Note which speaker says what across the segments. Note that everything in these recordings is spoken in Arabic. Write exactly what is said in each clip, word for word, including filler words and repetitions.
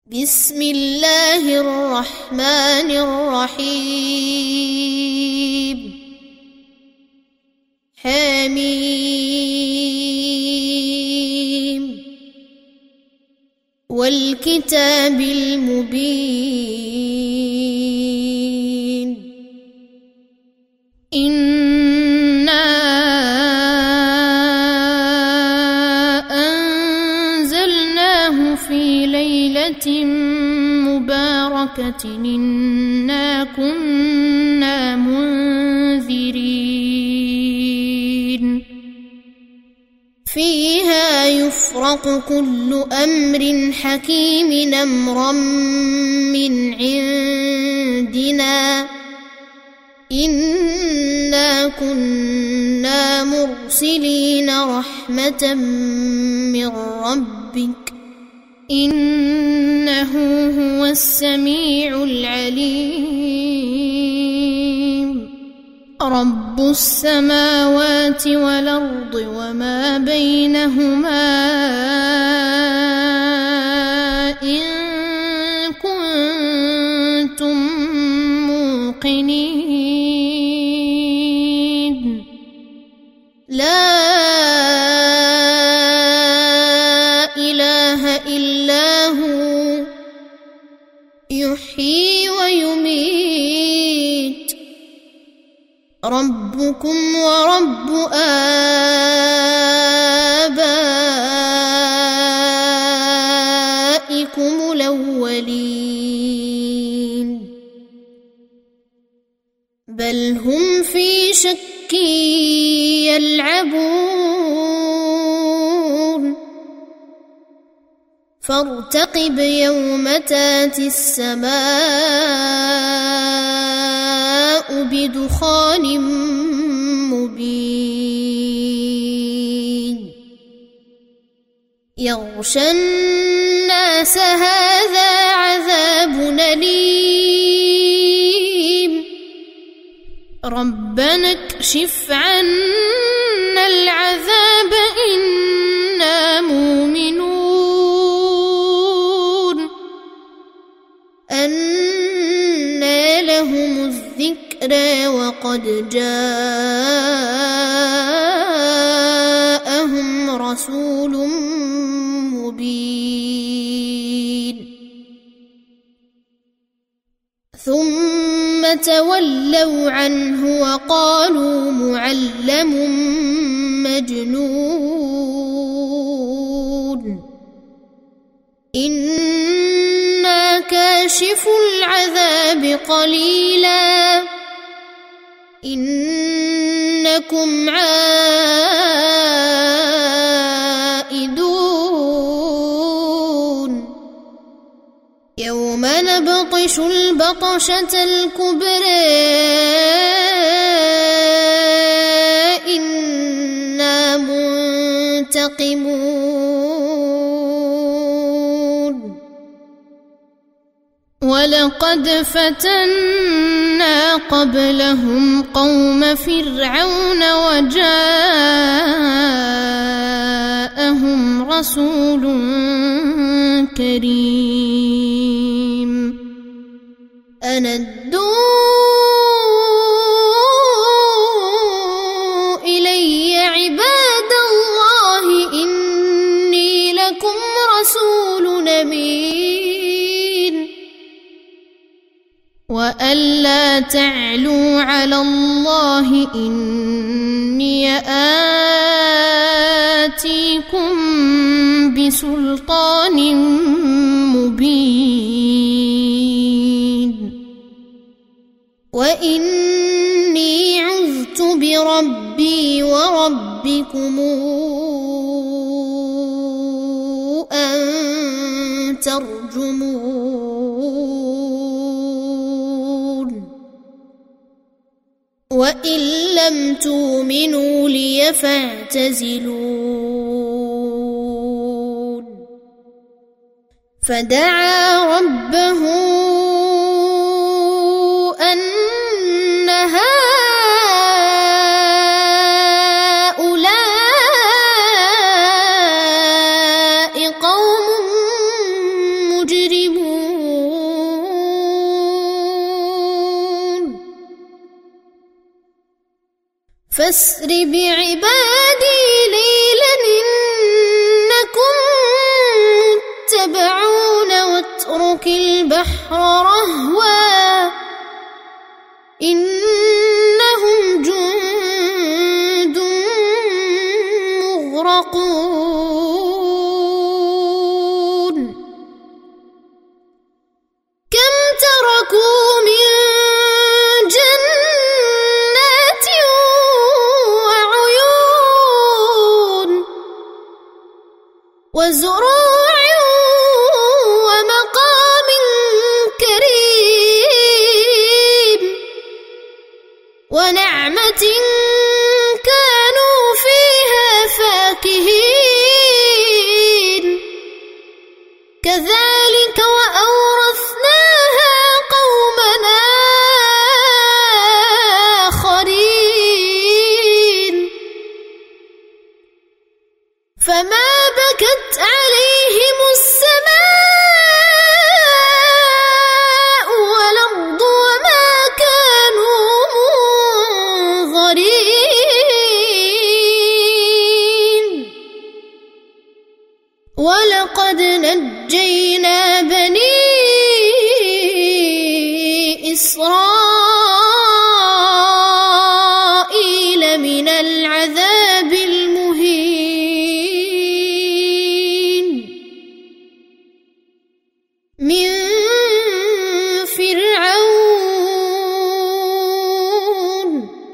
Speaker 1: بسم الله الرحمن الرحيم حميم والكتاب المبين إنا أنزلناه في ليلة مباركة إنا كنا منذرين فيها يفرق كل أمر حكيم أمرا من عندنا إنا كنا مرسلين رحمة من ربك إنه هو السميع العليم رب السماوات والأرض وما بينهما إن كنتم موقنين لا إله إلا هو يحيي ويميت ربكم ورب آبائكم الأولين بل هم في شك يلعبون فارتقب يوم تاتي السماء بدخان مبين يغشى الناس هذا عذاب أليم ربنا اكشف عنا العذاب إنا مؤمنون أنى لهم الذكرى وقد جاءهم رسول مبين ثم تولوا عنه وقالوا معلم مجنون إنا كاشف العذاب قليلا إنكم عائدون يوم نبطش البطشة الكبرى إنا منتقمون ولقد فتنا قبلهم قوم فرعون وجاءهم رسول كريم أن ادوا إلي عباد الله إني لكم رسول أمين وألا تعلوا على الله إني آتيكم بسلطان مبين وإني عذت بربي وربكم أن ترجمون وإن لم تؤمنوا لي فاعتزلون فدعا ربه أن هؤلاء قوم مجرمون فأسر بعبادي ليلا إنكم متبعون واترك البحر رهوا إنهم جند مغرقون كم تركوا من جنات وعيون وزروع ومقام كريم ونعمة كانوا فيها فاكهين كذلك وأورثناها قوما آخرين فما بكت عليهم السماء والأرض وما كانوا منظرين ولقد نجينا بني إسرائيل من العذاب المهين من فرعون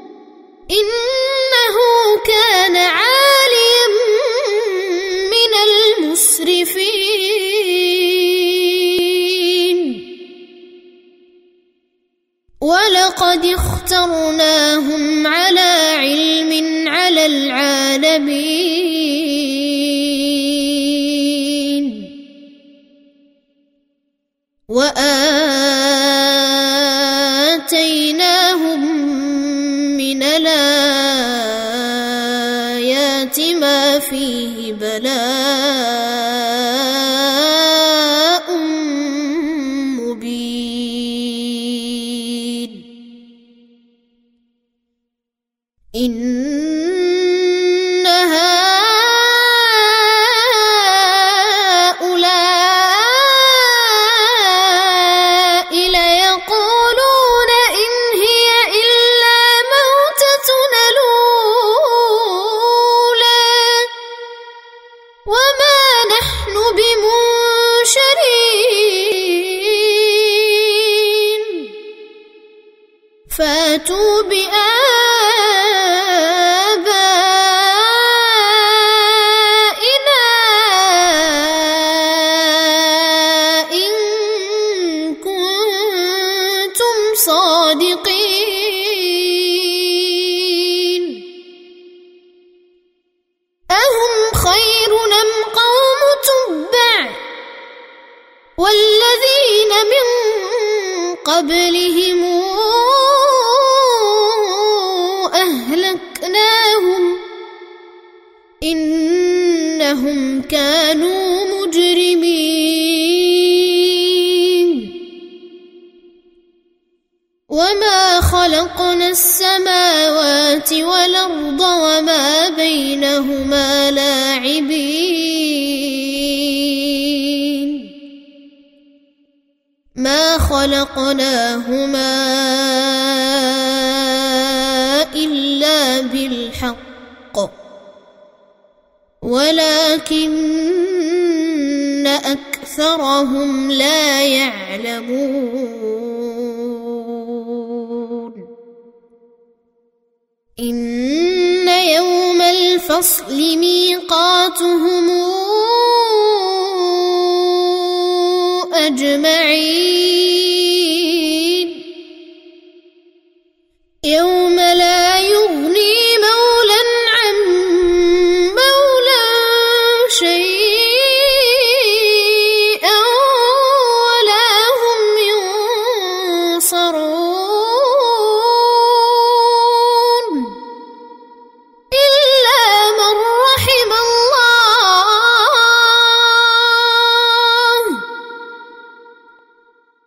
Speaker 1: إنه كان عاليا من المسرفين ولقد اخترناهم على علم على العالمين وآتيناهم من الآيات ما فيه بلاء مبين إن هؤلاء ليقولون إن هي إلا موتتنا الأولى وما نحن بمنشرين فاتوا بآبائنا إن كنتم صادقين أهم خير أم قوم تبع والذين من قبلهم أهلكناهم إنهم كانوا مجرمين وما خلقنا السماوات والأرض وما بينهما لاعبين ما خلقناهما إلا بالحق ولكن أكثرهم لا يعلمون إن يوم الفصل ميقاتهم أجمعين يوم لا يغني مولا عن مولا شيئا ولا هم ينصرون إلا من رحم الله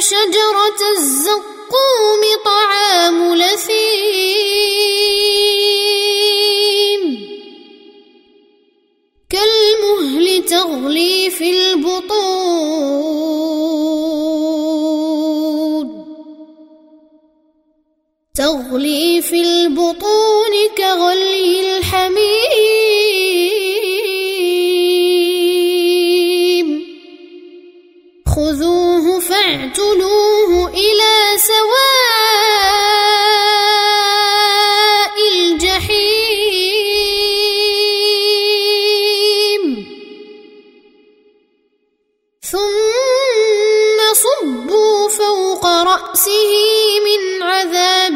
Speaker 1: شجرة الزقوم طعام لثيم كالمهل تغلي في البطون تغلي في البطون كغلي الحميم خذوه فاعتلوه إلى سواء الجحيم ثم صبوا فوق رأسه من عذاب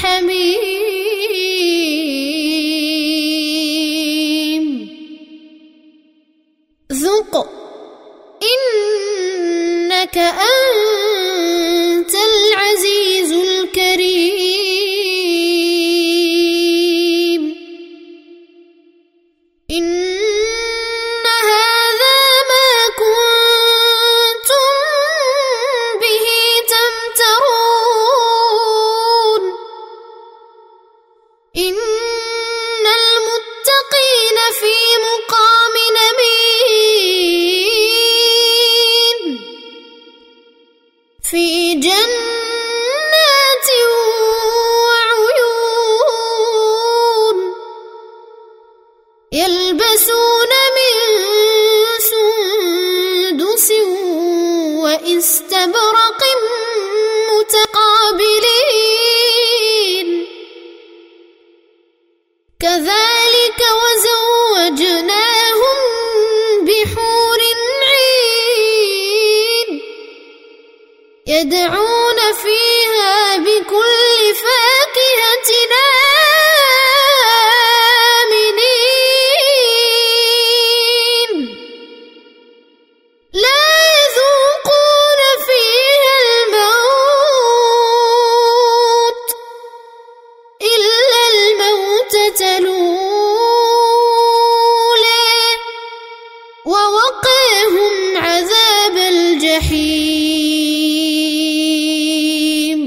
Speaker 1: الحميم ذق إنك أنت العزيز الكريم إن هذا ما كنتم به تمترون إن المتقين في مقام أمين في جنات وعيون يلبسون من سندس وإستبرق متقابلين كذلك وزوجناهم بحور عين يدعون فيها بكل فاكهة آمنين لا يذوقون فيها الموت إلا الموتة الأولى ووقاهم عذاب الجحيم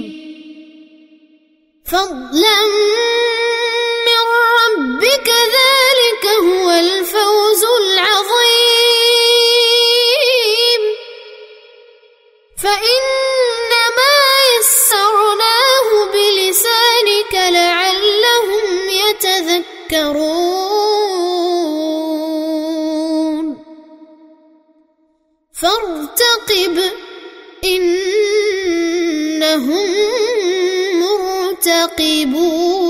Speaker 1: فضلا من ربك ذلك هو الفوز العظيم فإنما يسرناه بلسانك لعلهم يتذكرون فارتقب إنهم مرتقبون.